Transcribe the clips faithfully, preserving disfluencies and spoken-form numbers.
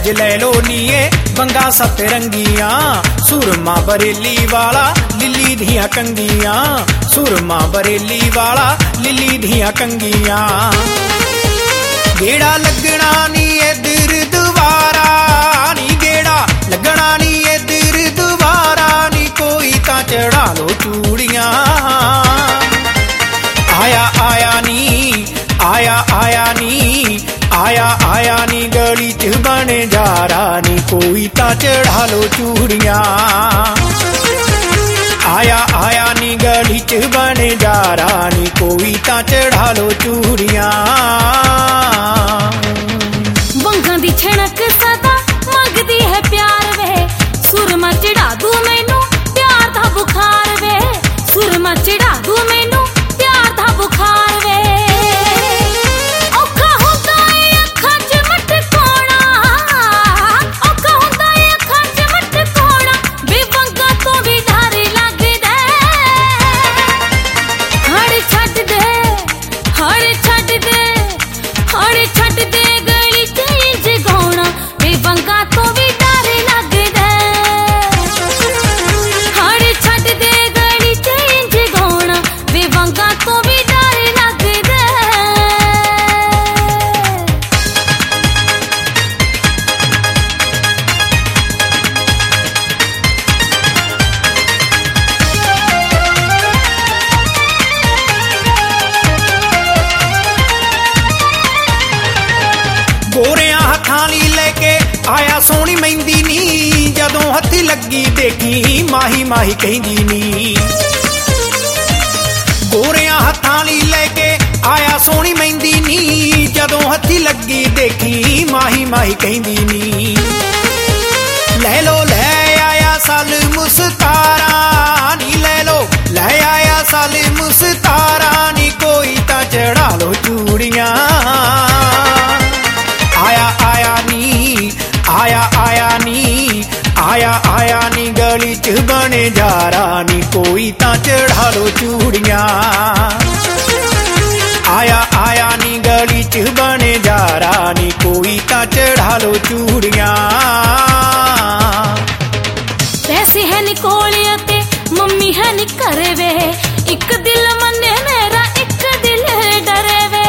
size ले लो नीए बंगा सतरंगियां सुरमा बरेली वाला lily धियां कंगियां सुरमा बरेली वाला लिली धियां कंगियां गेड़ा लगना नी इधर दुबारा नी गेड़ा लगना नी इधर दुबारा नी कोई ता चढ़ा लो चूड़ियां आया आया नी आया आया नी आया आया नी गली च बने जा रहा नी कोई ता चढ़ा लो चूड़ियां आया आया नी गली च बने जा रहा नी कोई ता चढ़ा लो चूड़ियां वंगां दी छणक सदा मंगदी है प्यार वे सुरमा चढ़ा दू मैनू प्यार दा बुखार वे सुरमा चढ़ा दू मैनू प्यार दा बुखार वे औखा हुंदा ए अखां च मटकोणा औखा हुंदा ए अखां च मटकोणा वे वंगां तो भी डर लगदा हड़ छड्ड दे हड़ छड्ड दे हड़ छड्ड दे गली च इंज गौणा वे वंगां तो भी डर लगदा हड़ छड्ड दे गली च इंज गौणा वे वंगां तो भी डर लगदा गोरियां हत्थां ली लेके आया सोहनी मेहंदी नी जदों हत्थी लगी देखी माही माही कहंदी नी गोरियां हत्थां ली लेके आया सोहनी मेहंदी नी जदों हत्थी लगी देखी माही माही कहंदी नी ले लो ले आया साल मुस्तारा नी ले लो ले आया साल मुस्तारा नी कोई ता चढ़ा लो चूड़ियां आया आया नी आया आया नी आया आया नी गली च बने जा रहा नी कोई ता चढ़ा लो चूड़ियां आया आया नी गली च बने जा रहा नी कोई ता चढ़ा लो चूड़ियां पैसे है नी कोल ते मम्मी है नी घरे वे एक दिल मन्ने मेरा एक दिल डरे वे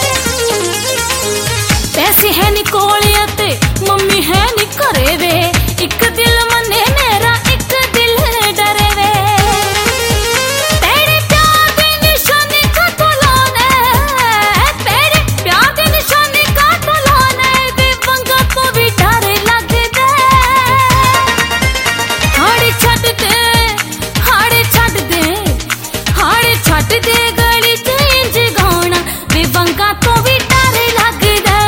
पैसे है नी कोल ते मम्मी है नी घरे वे एक दिल मन्ने मेरा एक दिल डरे वे तेरे प्यार दे निशाने कातों लाने तेरे प्यार दे निशाने कातों लाने वे वंगां तो भी डर लगदा हड़ छड्ड दे हड़ छड्ड दे हड़ छड्ड दे गली च इंज गौणा वे वंगां तो भी डर लगदा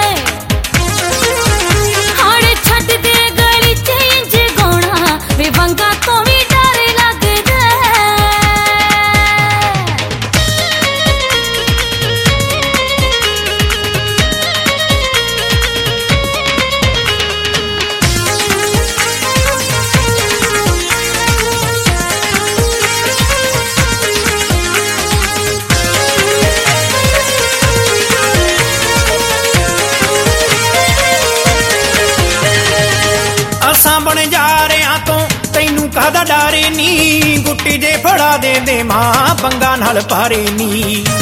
हड़ छड्ड दे गली च इंज गौणा वे वंगां तो भी डर लगदा असां बन जा रहे तो तैनू काहदा डारे नी गुट्टी जे फड़ा दे दे मां बंगा नाल पारे नी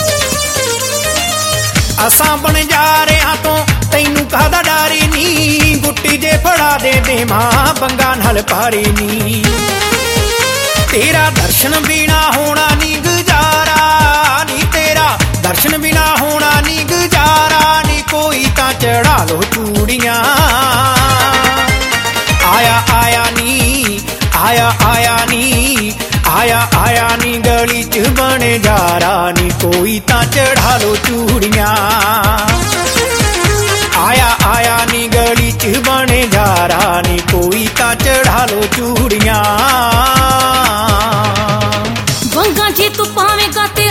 असां बन जा रहे तो तैनू काहदा डारे नी गुट्टी जे फड़ा दे दे मां बंगा नाल पारे नी तेरा दर्शन बिना होना नी गुजारा नी तेरा दर्शन बिना होना नी गुजारा नी कोई ता चढ़ा लो चूड़ियां आया आया नी आया आया नी आया आया नी गली च बने जा रहा नी कोई ता चढ़ा लो चूड़ियां आया आया नी गली च बने जा रहा नी कोई ता चढ़ा लो चूड़ियां वंगां जे तू पावेगा ते